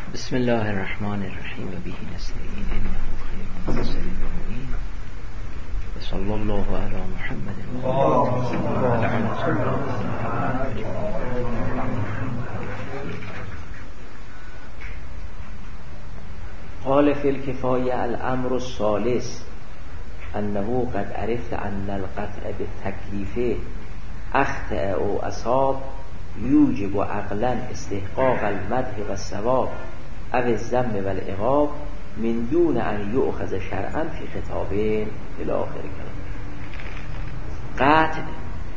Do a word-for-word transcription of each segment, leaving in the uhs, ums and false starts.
بسم الله الرحمن الرحیم و به نستعین انه خیر ناصر المؤمنین و صلی الله علی محمد و قال فی الکفایه الامر الثالث انه قد عرفت ان القطع بالتکلیف اخطأ او اصاب یوجب عقلا استحقاق المدح و الثواب او الذم و العقاب من دون ان یؤخذ شرعا فی خطابین الی آخر کلام. قطع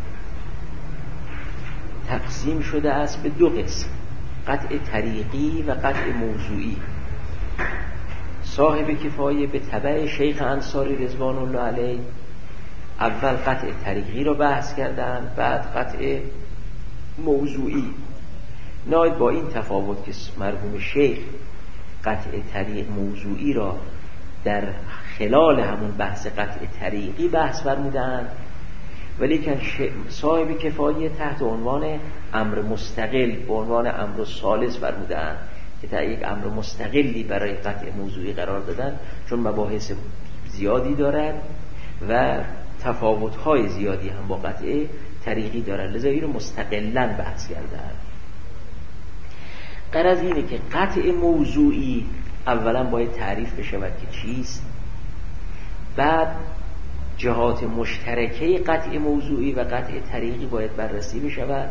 تقسیم شده است به دو قسم، قطع طریقی و قطع موضوعی. صاحب کفایه به تبع شیخ انصاری رضوان الله علیه اول قطع طریقی رو بحث کردن، بعد قطع موضوعی. ناید با این تفاوت که مرحوم شیخ قطع طریق موضوعی را در خلال همون بحث قطع طریقی بحث فرمودند، ولی که صاحب کفایه تحت عنوان امر مستقل به عنوان امر ثالث فرمودند که تا یک امر مستقلی برای قطع موضوعی قرار دادن، چون مباحث زیادی دارد و تفاوت‌های زیادی هم با قطع طریقی دارد، لذا این رو مستقلاً بحث کردند. غرض اینه که قطع موضوعی اولا باید تعریف بشود که چیست، بعد جهات مشترکه قطع موضوعی و قطع طریقی باید بررسی بشود.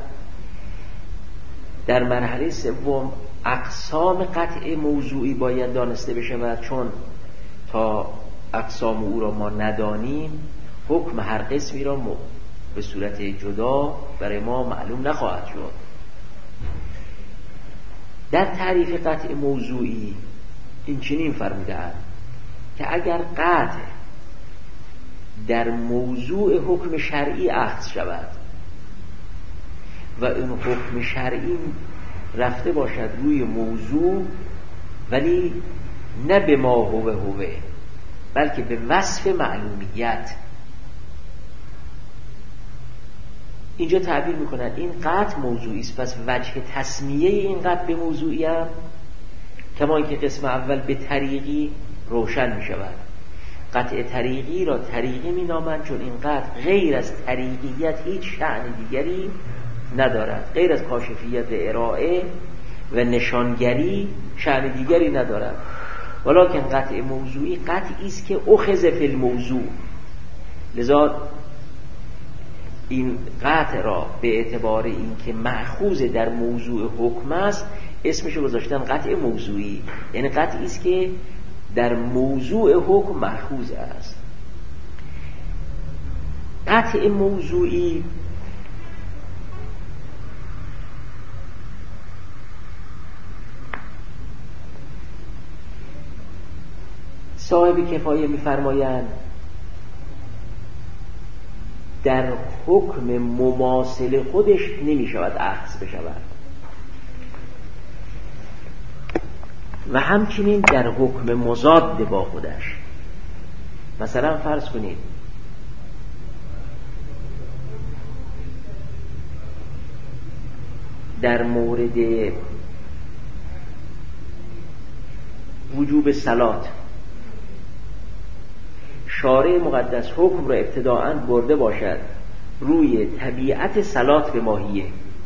در مرحله سوم اقسام قطع موضوعی باید دانسته بشود، چون تا اقسام او را ما ندانیم حکم هر قسمی را به صورت جدا برای ما معلوم نخواهد شد. در تعریف قطع موضوعی این چنین فرموده‌اند که اگر قطع در موضوع حکم شرعی اخذ شود و این حکم شرعی رفته باشد روی موضوع، ولی نه به ما هو هوه بلکه به وصف معلومیت، اینجا تعبیر میکنن این قطع موضوعی است. پس وجه تسمیه این قطع به موضوعی هم کما اینکه قسم اول به طریقی روشن میشود. قطع طریقی را طریقی مینامند چون این قطع غیر از طریقیت هیچ شأن دیگری ندارد، غیر از کاشفیت و ارائه و نشانگری شأن دیگری ندارد. ولکن قطع موضوعی قطعی است که اخذ فی الموضوع، لذا این قطع را به اعتبار اینکه مأخوذ در موضوع حکم است اسمش رو گذاشتن قطع موضوعی، یعنی قطعی است که در موضوع حکم مأخوذ است. قطع موضوعی صاحب کفایه می‌فرمایند در حکم مماثل خودش نمی شود اخذ بشود و همچنین در حکم مضاد با خودش. مثلا فرض کنید در مورد وجوب صلات شارع مقدس حکم را ابتداءً برده باشد روی طبیعت صلات به ماهیه،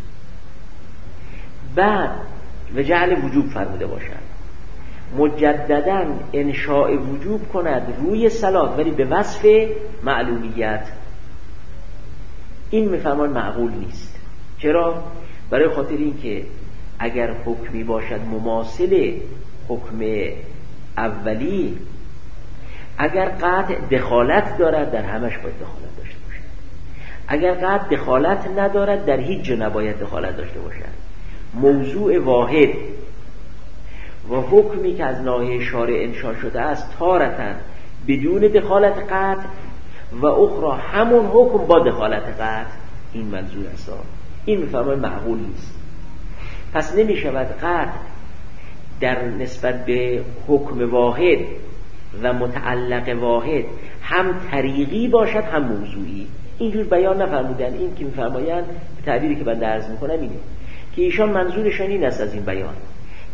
بعد و جعل وجوب فرموده باشد، مجدداً انشاء وجوب کند روی صلات ولی به وصف معلومیت. این میفهمان معقول نیست. چرا؟ برای خاطر این که اگر حکمی باشد مماثل حکم اولی، اگر قطع دخالت دارد در همش باید دخالت داشته باشد، اگر قطع دخالت ندارد در هیچ جا نباید دخالت داشته باشد. موضوع واحد و حکمی که از ناحیه شارع انشاء شده است تارتاً بدون دخالت قطع و اخرى همون حکم با دخالت قطع، این منظور است. این میفهمه معقول نیست. پس نمی شود قطع در نسبت به حکم واحد و متعلق واحد هم طریقی باشد هم موضوعی. اینجور بیان نفرمودن. این که میفرمایند تعبیری که من عرض میکنم اینه که ایشان منظورشان این است از این بیان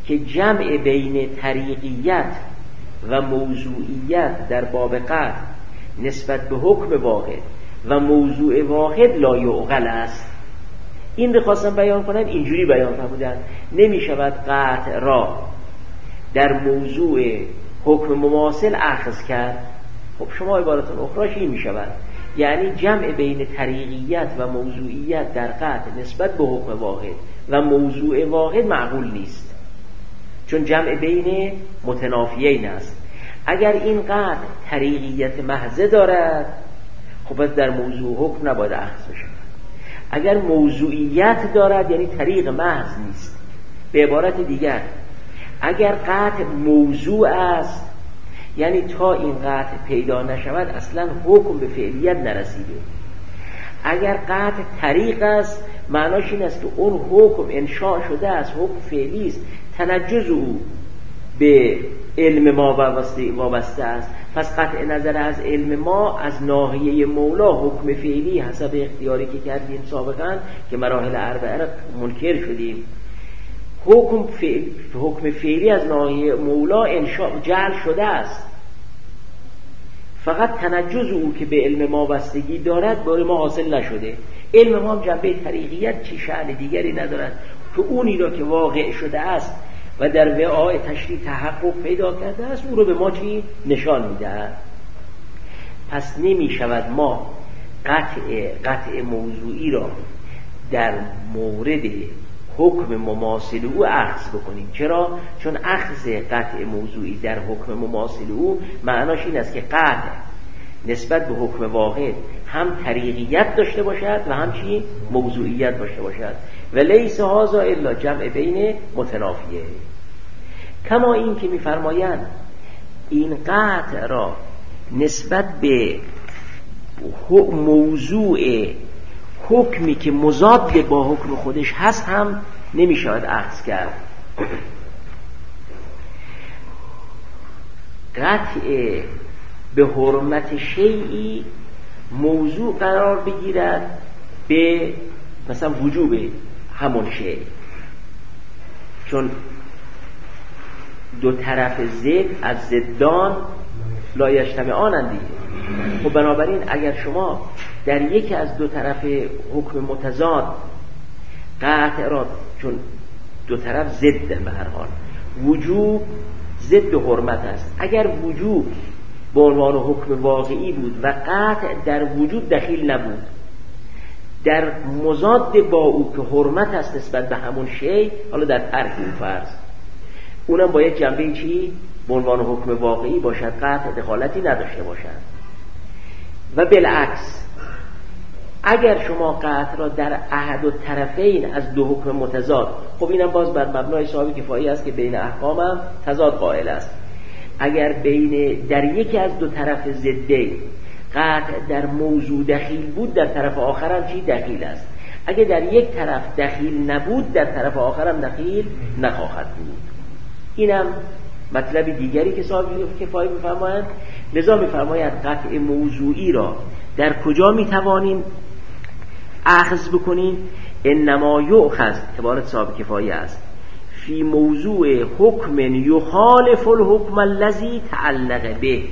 که جمع بین طریقیت و موضوعیت در باب قطع نسبت به حکم واحد و موضوع واحد لا یعقل است. این رو خواستم بیان کنم، اینجوری بیان فرمودن نمی شود قطع را در موضوع حکم مماثل اخذ کرد. خب شما عبارتون اخراش این می شود، یعنی جمع بین طریقیت و موضوعیت در قطع نسبت به حکم واحد و موضوع واحد معقول نیست، چون جمع بین متنافیین است. اگر این قطع طریقیت محض دارد خب پس در موضوع حکم نباید اخذ بشه. اگر موضوعیت دارد یعنی طریق محض نیست. به عبارت دیگر اگر قطع موضوع است یعنی تا این قطع پیدا نشود اصلا حکم به فعلیت نرسیده. اگر قطع طریق است معناش این است که اون حکم انشاء شده است، حکم فعلی است، تنجز او به علم ما وابسته است. پس قطع نظر از علم ما از ناحیه مولا حکم فعلی حسب اختیاری که کردیم سابقا که مراحل اربعه را منکر شدیم، حکم فعل حکم فعلی از ناحیه مولا انشاء جعل شده است. فقط تنجز او که به علم ما وابستگی دارد برای ما حاصل نشده. علم ما هم جنبه طریقیت چی شأن دیگری ندارد که اونی را که واقع شده است و در وعاء تشریع تحقق پیدا کرده است او رو به ما چی نشان میدهد. پس نمی شود ما قطع قطع موضوعی را در مورد حکم مماثل او اخذ بکنیم. چرا؟ چون اخذ قطع موضوعی در حکم مماثل او معناش این است که قطع نسبت به حکم واحد هم طریقیت داشته باشد و هم چی موضوعیت داشته باشد و لیس هذا الا جمع بین متنافیه. کما این که می‌فرمایند این قطع را نسبت به موضوع حکمی که مضاد با حکم خودش هست هم نمی شود اخذ کرد. قطع به حرمت شیئی موضوع قرار بگیرد به مثلا وجوب همون شیء، چون دو طرف ضد از ضدان لا یجتمعانند دیگه. خب بنابراین اگر شما در یکی از دو طرف حکم متضاد قطع را، چون دو طرف ضد به هر حال، وجوب ضد حرمت است، اگر وجوب به عنوان حکم واقعی بود و قطع در وجوب دخیل نبود، در مضاد با او که حرمت است نسبت به همون شی، حالا در ترک اون فرض، اونم باید جنبه چی؟ به عنوان حکم واقعی باشد، قطع دخالتی نداشته باشد. و بالعکس اگر شما قطع را در احد الطرفین از دو حکم متضاد، خب اینم باز بر مبنای صاحب کفایی است که بین احکام هم تضاد قائل است، اگر بین در یکی از دو طرف ضدین قطع در موضوع دخیل بود، در طرف آخر هم چی دخیل است. اگر در یک طرف دخیل نبود، در طرف آخر هم دخیل نخواهد بود. اینم مطلب دیگری که صاحب کفایی می‌فرمایند. لذا می‌فرمایند قطع موضوعی را در کجا می‌توانیم اخذ بکنیم؟ انما یؤخذ، عبارت صاحب کفایی است، فی موضوع حکم یخالف الحکم الذی تعلق به.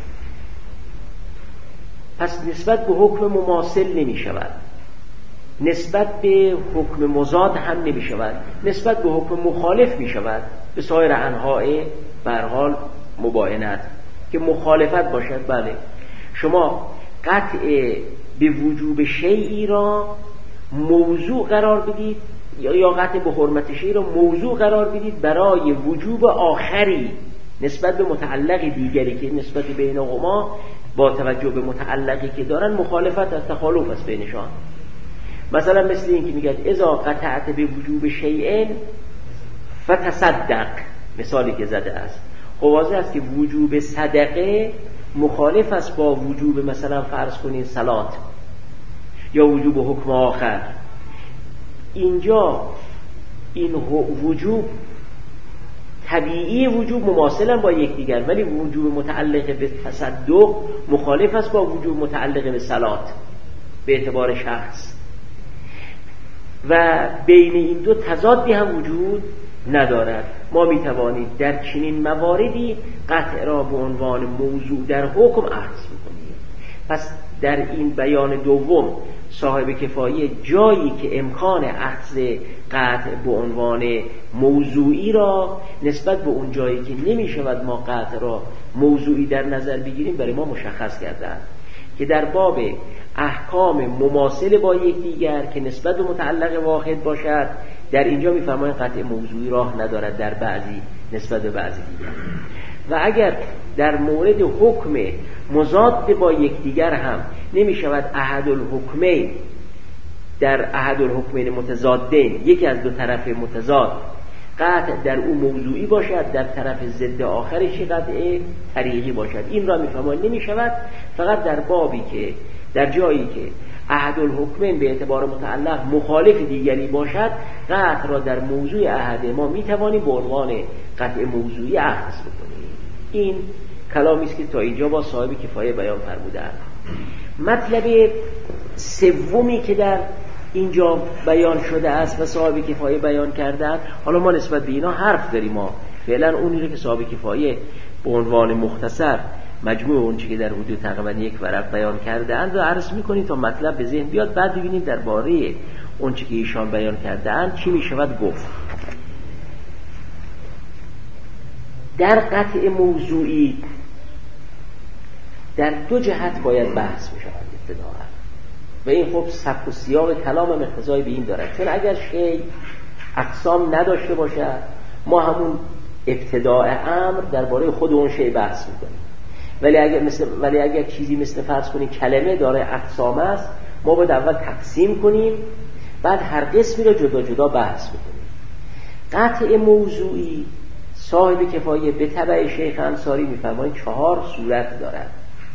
پس نسبت به حکم مماثل نمی شود، نسبت به حکم مضاد هم نمی شود، نسبت به حکم مخالف می شود به سایر انواع به هر حال مباینت که مخالفت باشد. بله شما قطع به وجوب شیئی را موضوع قرار بدید یا قطع به حرمت شیئی را موضوع قرار بدید برای وجوب آخری نسبت به متعلق دیگری که نسبت بینهما با توجه به متعلقی که دارن مخالفت از تخالف است بینشان. مثلا مثل این که میگه اذا قطعت به وجوب شیئن فتصدق، مثالی که زده است. خب واضح است که وجوب صدقه مخالف است با وجوب مثلا فرض کنین صلات یا وجوب حکم آخر. اینجا این وجوب طبیعی وجوب مماثلا با یکدیگر، ولی وجوب متعلق به تصدق مخالف است با وجوب متعلق به صلات به اعتبار شخص. و بین این دو تضادی هم وجود ندارد. ما میتوانیم در چنین مواردی قطع را به عنوان موضوع در حکم عرض بکنیم. پس در این بیان دوم صاحب کفایه جایی که امکان اخذ قطع به عنوان موضوعی را نسبت به اون جایی که نمی شود ما قطع را موضوعی در نظر بگیریم برای ما مشخص کردند که در باب احکام مماثل با یکدیگر که نسبت به متعلق واحد باشد در اینجا می‌فرمایند قطع موضوعی راه ندارد در بعضی نسبت به بعضی دیگر. و اگر در مورد حکم مضاد با یکدیگر هم نمی شود احد الحکمین در احد الحکمین متضادین یکی از دو طرف متضاد قطع در او موضوعی باشد، در طرف ضد آخرش قطع طریقی باشد. این را می‌فرمایند نمی شود فقط در بابی که در جایی که احد الحکمین به اعتبار متعلق مخالف دیگری باشد قطع را در موضوع احد ما میتوانیم به عنوان قطع موضوعی اخذ بکنیم. این کلامی است که تا اینجا با صاحب کفایه بیان فرمودند. مطلب سومی که در اینجا بیان شده است و صاحب کفایه بیان کردند، حالا ما نسبت به اینا حرف داریم، ما فعلا اونی رو که صاحب کفایه به عنوان مختصر مجموع اون چیزی که در حدود تقریبا یک ورق بیان کرده‌اند رو عرض می‌کنیم تا مطلب به ذهن بیاد، بعد ببینیم درباره اون چیزی که ایشان بیان کرده‌اند چی می‌شود گفت. در قطع موضوعی در دو جهت باید بحث بشود ابتداءً و این خب سبک و سیاق کلام مقتضای به این دارد، چون اگر شیء اقسام نداشته باشد ما همون ابتداء امر درباره خود اون شیء بحث می‌کنیم، ولی اگر مثل ولی اگر چیزی مثل فرض کنیم کلمه داره اقسام است ما باید اول تقسیم کنیم بعد هر قسمی رو جدا جدا بحث بکنیم. قطع موضوعی صاحب کفایه به تبع شیخ انصاری می‌فرمایند چهار صورت دارد.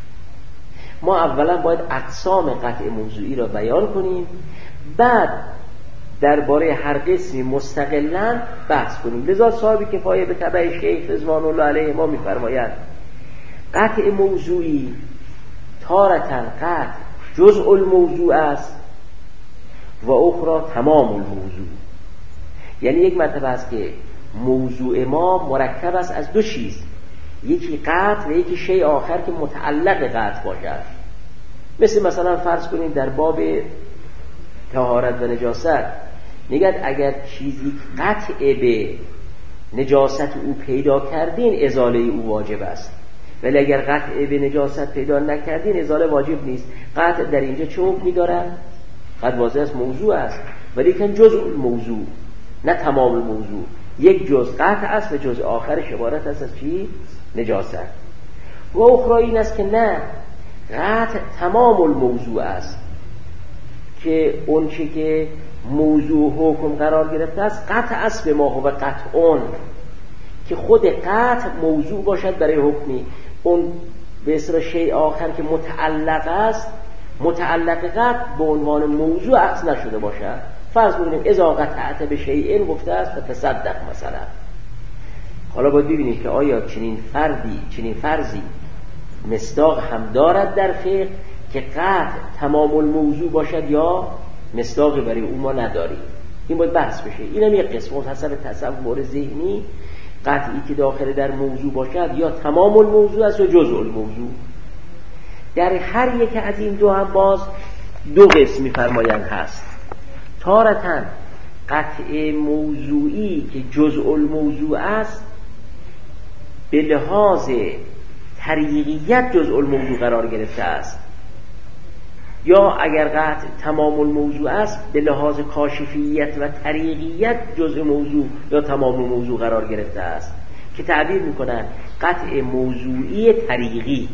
ما اولا باید اقسام قطع موضوعی را بیان کنیم، بعد درباره هر قسمی مستقلاً بحث کنیم. لذا صاحب کفایه به تبع شیخ رضوان الله علیه ما می‌فرمایند قطع موضوعی تارتاً قطع جزء الموضوع است و اخرى تمام الموضوع. یعنی یک مرتبه است که موضوع ما مرکب است از دو چیز، یکی قطع و یکی شیء آخر که متعلق قطع باشد. مثل مثلا فرض کنید در باب طهارت و نجاست میگد اگر چیزی قطع به نجاست او پیدا کردین ازاله او واجب است، ولی اگر قطع به نجاست پیدا نکردین ازاله واجب نیست. قطع در اینجا چه حکمی دارد؟ قد واضح است موضوع است، ولی کن جزء الموضوع نه تمام الموضوع. یک جزء قطع است و جزء آخرش عبارت است از چی؟ نجاست. و اخرى این است که نه، قطع تمام الموضوع است که اون چی که موضوع حکم قرار گرفته است قطع است به ما هو قطعون، که خود قطع موضوع باشد برای حکمی. اون به اصطلاح شیء آخر که متعلق است، متعلق قطع به عنوان موضوع اخذ نشده باشد. فرض بگیریم اذا قطعت به شیء گفته است فتصدق مثلا. حالا باید ببینیم که آیا چنین فردی چنین فرضی مصداق هم دارد در فقه که قطع تمام الموضوع باشد یا مصداقی برای او ما نداریم. این باید بحث بشه. اینم یک قسم حسب تصور ذهنی قطعی که داخل در موضوع باشد یا تمام الموضوع است یا جزء الموضوع. در هر یک از این دو هم باز دو قسم می‌فرمایند هست. تارتاً قطع موضوعی که جزء الموضوع است به لحاظ طریقیت جزء الموضوع قرار گرفته است، یا اگر قطع تمام الموضوع است به لحاظ کاشفیت و طریقیت جزء موضوع یا تمام الموضوع قرار گرفته است، که تعبیر میکنن قطع موضوعی طریقی،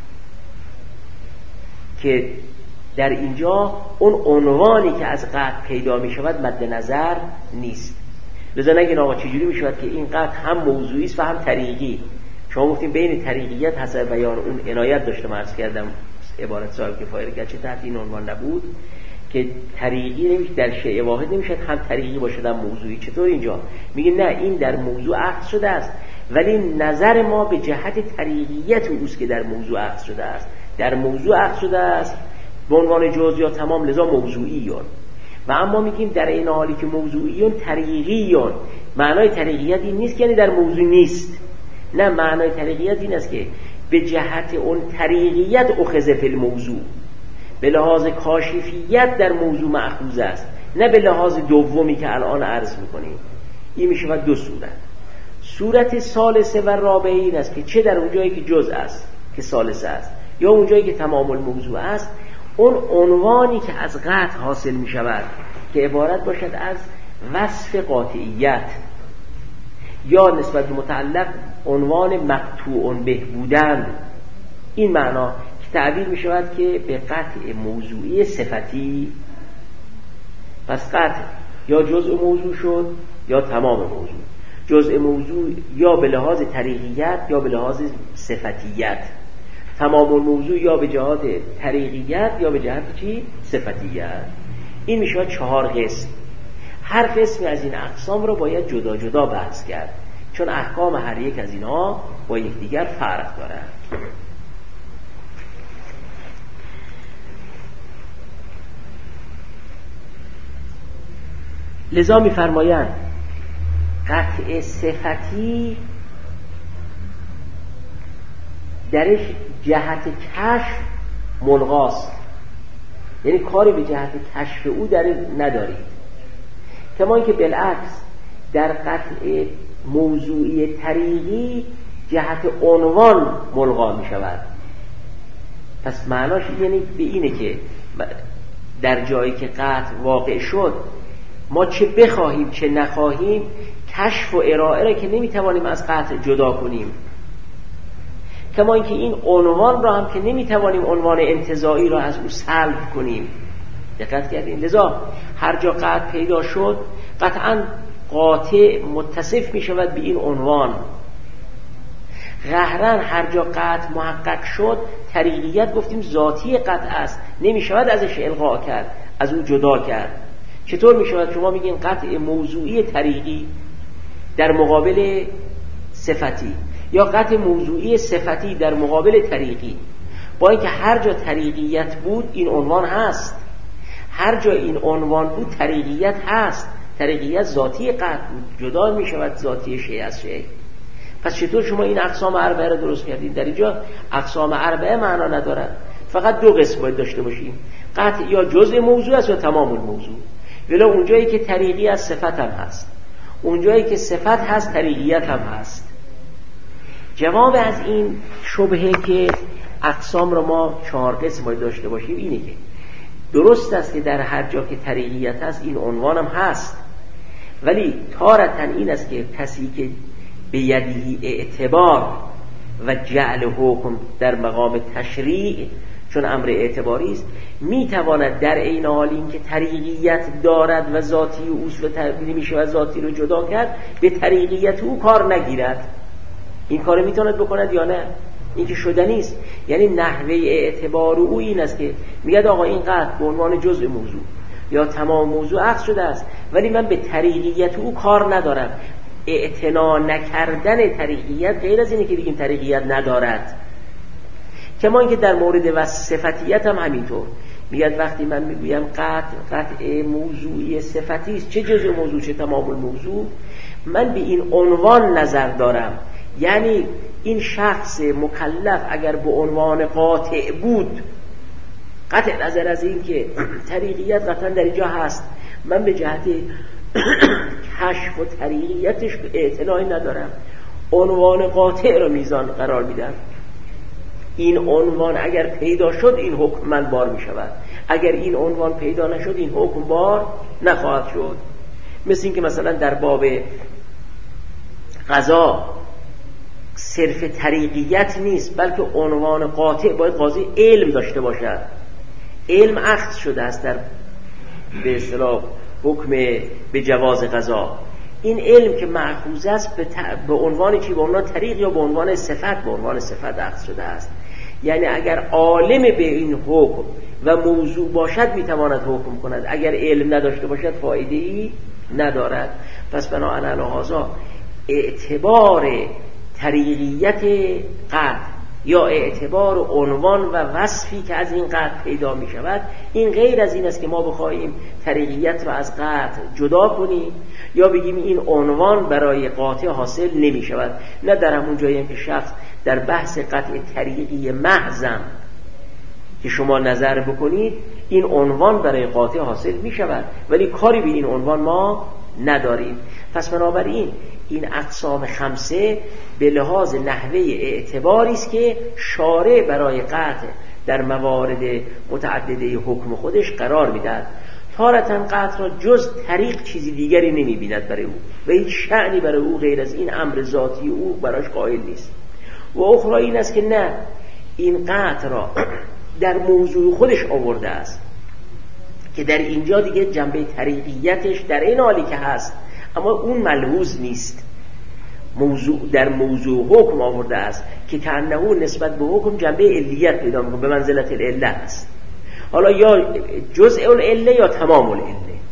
که در اینجا اون عنوانی که از قطع پیدا می شود مد نظر نیست. لذا نگین آقا چجوری می شود که این قطع هم موضوعی است و هم طریقی؟ شما گفتیم بین طریقیت حسب بیان اون عنایت داشته عرض کردم عبارت صاحب کفایه گرچه تحت این عنوان نبود که طریقی نمیشه در شیء واحد نمیشه هم طریقی باشه هم موضوعی. چطور اینجا میگیم نه این در موضوع اخذ شده است ولی نظر ما به جهت طریقیت اوست که در موضوع اخذ شده است. در موضوع اخذ شده است به عنوان جزء یا تمام، لذا موضوعی یاد. و اما میگیم در این حالی که موضوعیون طریقیون. معنای طریقیت این نیست که یعنی در موضوع نیست، نه، معنای طریقیت این است که به جهت اون طریقیت اخذ فی الموضوع، به لحاظ کاشفیت در موضوع مأخوذ است، نه به لحاظ دومی که الان عرض میکنیم. این میشه و دو صورت. صورت ثالثه و رابعه این است که چه در اونجایی که جزء است که ثالثه است، یا اونجایی که تمام الموضوع است، اون عنوانی که از قطع حاصل می شود که عبارت باشد از وصف قاطعیت، یا نسبت به متعلق عنوان مقطوع به بودن، این معنا که تعبیر می شود که به قطع موضوعی صفتی. پس قطع یا جزء موضوع شد یا تمام موضوع. جزء موضوع یا به لحاظ طریقیت یا به لحاظ صفتیت، تمام الموضوع یا به جهت طریقیت یا به جهت چی؟ صفتیت. این میشه چهار قسم. هر قسمی از این اقسام رو باید جدا جدا بحث کرد، چون احکام هر یک از اینها با یکدیگر فرق دارند. لذا می‌فرمایند قطع صفتی درش جهت کشف ملغاست، یعنی کاری به جهت کشف او در ندارید. کما اینکه بالعکس در قطع موضوعی طریقی جهت عنوان ملغا می شود. پس معناش یعنی به اینه که در جایی که قطع واقع شد، ما چه بخواهیم چه نخواهیم کشف و ارائه را که نمیتوانیم از قطع جدا کنیم. کما اینکه این عنوان را هم که نمیتوانیم عنوان انتزاعی را از او سلب کنیم. دقت کردین؟ لذا هر جا قطع پیدا شد قطعا قاطع متصف می شود به این عنوان. قهرن هر جا قطع محقق شد، طریقیت گفتیم ذاتی قطع است، نمی شود ازش الغا کرد، از او جدا کرد. چطور می شود؟ شما میگین قطع موضوعی طریقی در مقابل صفتی، یا قطع موضوعی صفتی در مقابل طریقی. با اینکه هر جا طریقیت بود این عنوان هست، هر جا این عنوان بود طریقیت هست. طریقیت ذاتی قطع بود، جدا می شود ذاتی شیء از شیء. پس چطور شما این اقسام اربعه را درست کردید؟ در اینجا اقسام اربعه معنا ندارد، فقط دو قسم باید داشته باشیم، قطع یا جزء موضوع است یا تمام الموضوع. ولی اونجایی که طریقی از صفت هم هست، اونجایی که صفت هست طریقیت هم هست. جواب از این شبهه که اقسام را ما چهار قسم باید داشته باشیم اینه که درست است که در هر جا که طریقیت هست این عنوان هم هست، ولی تارتن این است که کسی که به یدی اعتبار و جعل حکم در مقام تشریع، چون امر اعتباری است، میتواند در عین حال این که طریقیت دارد و ذاتی و اصل تبدیل میشه و ذاتی رو جدا کرد، به طریقیت او کار نگیرد. این کار میتواند بکند یا نه؟ این که شدنی است. یعنی نحوه اعتبار او این است که میگه آقا این قطع به عنوان جزء موضوع یا تمام موضوع عکس شده است، ولی من به طریقیت او کار ندارم. اعتنا نکردن طریقیت غیر از اینه که بگیم طریقیت ندارد. کما اینکه در مورد وصف صفتیت هم همینطور میگه وقتی من میگویم قطع قطع موضوعی صفتی است، چه جزء موضوع چه تمام الموضوع، من به این عنوان نظر دارم. یعنی این شخص مکلف اگر به عنوان قاطع بود، قطع نظر از این که طریقیت قطعا در اینجا هست، من به جهت کشف و طریقیتش اعتنایی ندارم، عنوان قاطع رو میزان قرار میدم. این عنوان اگر پیدا شد این حکم من بار می شود، اگر این عنوان پیدا نشد این حکم بار نخواهد شد. مثل این که مثلا در باب قضا صرف طریقیت نیست، بلکه عنوان قاطع باید قاضی علم داشته باشد. علم اخذ شده است در به اصطلاح حکم به جواز قضا. این علم که مأخوذ است به, ت... به عنوان چی؟ به عنوان طریق یا به عنوان صفت؟ به عنوان صفت اخذ شده است. یعنی اگر عالم به این حکم و موضوع باشد میتواند حکم کند، اگر علم نداشته باشد فایده ای ندارد. پس بنابراین علی هذا اعتبار طریقیت قطع یا اعتبار و عنوان و وصفی که از این قطع پیدا می شود، این غیر از این است که ما بخواهیم طریقیت را از قطع جدا کنیم یا بگیم این عنوان برای قاطع حاصل نمی شود. نه در همون جایی که شخص در بحث قطع طریقی محضم که شما نظر بکنید این عنوان برای قاطع حاصل می شود، ولی کاری به این عنوان ما نداریم. پس بنابراین این اقسام خمسه به لحاظ نحوه اعتباری است که شارع برای قطع در موارد متعدده حکم خودش قرار میدهد. تارةً قطع را جز طریق چیزی دیگری نمی بیند برای او و هیچ شأنی برای او غیر از این امر ذاتی او براش قائل نیست. و اخرى این است که نه، این قطع را در موضوع خودش آورده است که در اینجا دیگه جنبه طریقیتش در این حالی که هست اما اون ملحوظ نیست. موضوع در موضوع حکم آورده است که کأنه نسبت به حکم جنبه علیت پیدا می‌کنه، به منزلت العله است. حالا یا جزء العله یا تمام العله.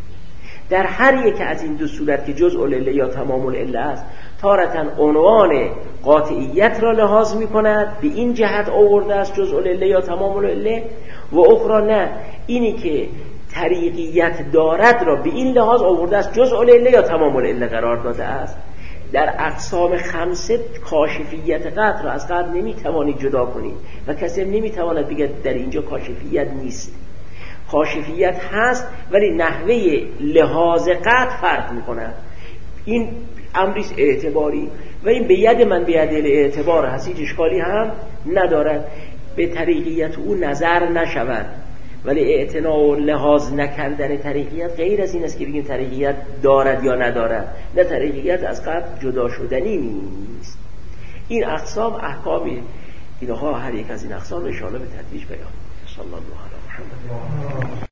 در هر یک از این دو صورت که جزء العله یا تمام العله است، تارةً عنوان قاطعیت را لحاظ می‌کند، به این جهت آورده است جزء العله یا تمام العله، و اخرى نه، اینی که طریقیت دارد را به این لحاظ آورده است جزء العله یا تمام العله قرار داده است. در اقسام خمسه کاشفیت قطع را از قطع نمیتوانید جدا کنید و کسی نمیتواند بگه در اینجا کاشفیت نیست. کاشفیت هست ولی نحوه لحاظ قطع فرق میکنه. این امریست اعتباری و این به ید من به ید اعتبار هست، هیچ اشکالی هم ندارد. به طریقیت او نظر نشود، ولی اعتنا و لحاظ نکردن طریقیت غیر از این است که بگیم طریقیت دارد یا ندارد. نه، طریقیت از قطع جدا شدنی نیست. این اقسام احکام اینها هر یک از این اقسام ان شاء الله به تدریج بیان. صلی الله علیه و سلم.